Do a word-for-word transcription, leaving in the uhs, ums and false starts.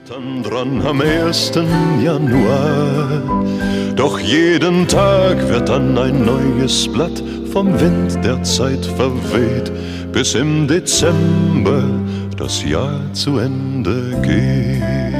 Dann dran am ersten Januar, doch jeden Tag wird dann ein neues Blatt vom Wind der Zeit verweht, bis im Dezember das Jahr zu Ende geht.